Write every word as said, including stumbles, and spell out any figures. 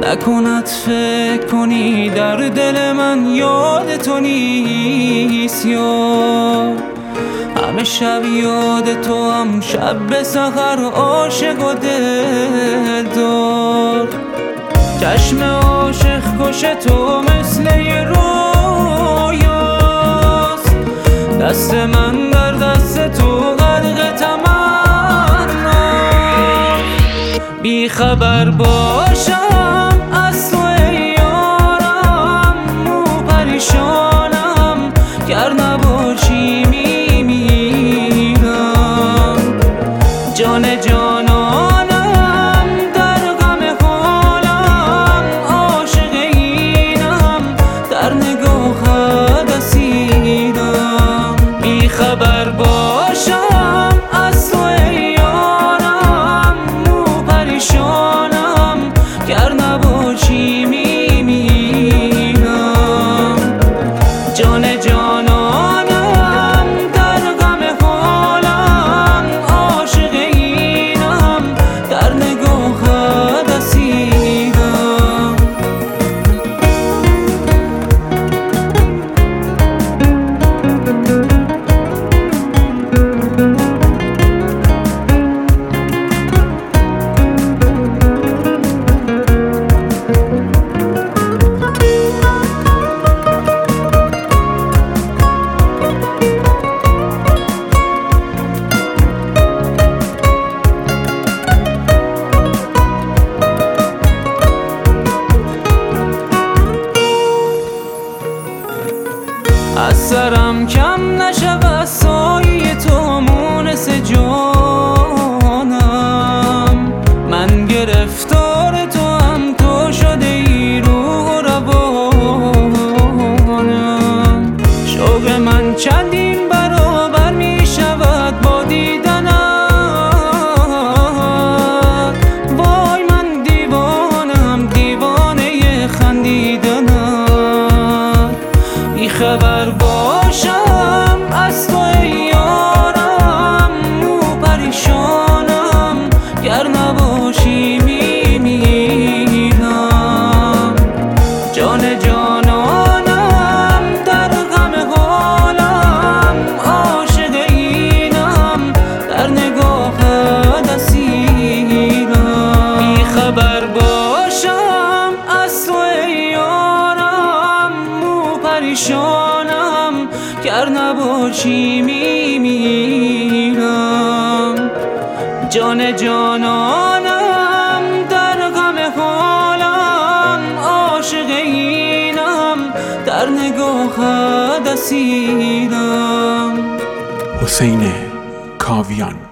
نکند فکر کنی در دل من یاد تو نیست یار. همه شب یاد تو هم شب به سحر عاشق و دل دار. چشم عاشق کش تو مثل یه رویاست، دست من در دست تو غرق تمنا. بی خبر باشم از تو ای یارم، مو پریشانم گر نباشی میمیرم. جان جانانم در غم حالم، عاشق اینم در نگاهت اسیرم. بی خبر باشم از تو ای یارم، مو پریشانم گر نباشی میمیرم. جان جانانم در غم حالم، عاشق اینم در نگاهت اسیرم. از سرم کم نشود سایه تو مونس جانم. من گرفتار تو هم تو شده ای روح و روانم. شوق من چندین برابر می شود با دیدنت. وای من دیوانم دیوانه خندیدنت. بی خبر باشم از تو ای یارم، مو پریشانم گر نباشی میمیرم. جان جانانم در غم حالم، عاشق اینم در نگاهت اسیرم. بی خبر باشم از تو ای یارم، مو پریشانم گر نباشی میمیرم. جان جانانم در غم حالم، عاشق اینم در نگاهت اسیرم. حسین کاویان.